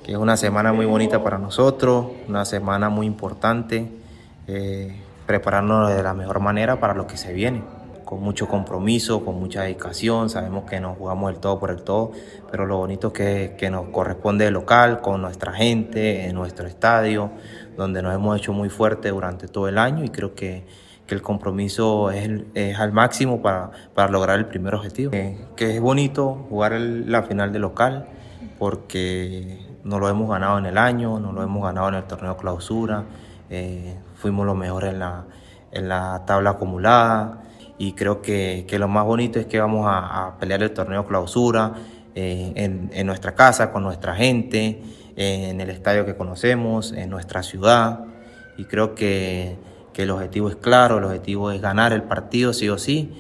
que es una semana muy bonita para nosotros, una semana muy importante, prepararnos de la mejor manera para lo que se viene, con mucho compromiso, con mucha dedicación. Sabemos que nos jugamos el todo por el todo, pero lo bonito es que nos corresponde el local, con nuestra gente, en nuestro estadio, donde nos hemos hecho muy fuerte durante todo el año, y creo que el compromiso es al máximo para lograr el primer objetivo. Que es bonito jugar la final de local, porque no lo hemos ganado en el año, no lo hemos ganado en el torneo clausura, fuimos los mejores en la tabla acumulada, y creo que lo más bonito es que vamos a pelear el torneo clausura en nuestra casa, con nuestra gente, en el estadio que conocemos, en nuestra ciudad, y creo que el objetivo es claro, el objetivo es ganar el partido sí o sí,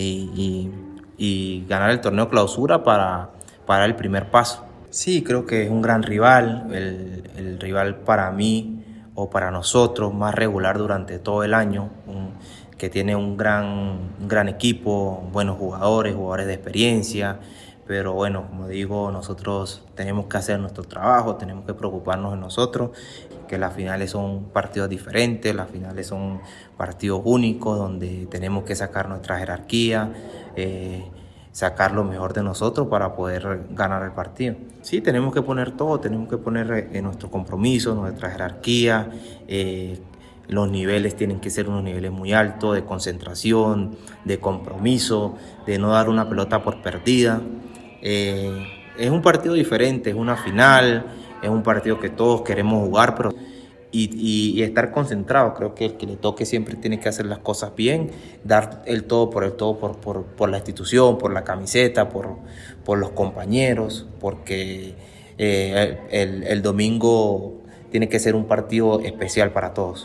y ganar el torneo clausura para dar el primer paso. Sí, creo que es un gran rival, el rival para mí o para nosotros más regular durante todo el año, que tiene un gran equipo, buenos jugadores de experiencia. Pero bueno, como digo, nosotros tenemos que hacer nuestro trabajo, tenemos que preocuparnos de nosotros, que las finales son partidos diferentes, las finales son partidos únicos, donde tenemos que sacar nuestra jerarquía, sacar lo mejor de nosotros para poder ganar el partido. Sí, tenemos que poner todo, tenemos que poner nuestro compromiso, nuestra jerarquía, los niveles tienen que ser unos niveles muy altos de concentración, de compromiso, de no dar una pelota por perdida. Es un partido diferente, es una final, es un partido que todos queremos jugar, pero y estar concentrado. Creo que el que le toque siempre tiene que hacer las cosas bien, dar el todo por la institución, por la camiseta, por los compañeros, porque el domingo tiene que ser un partido especial para todos.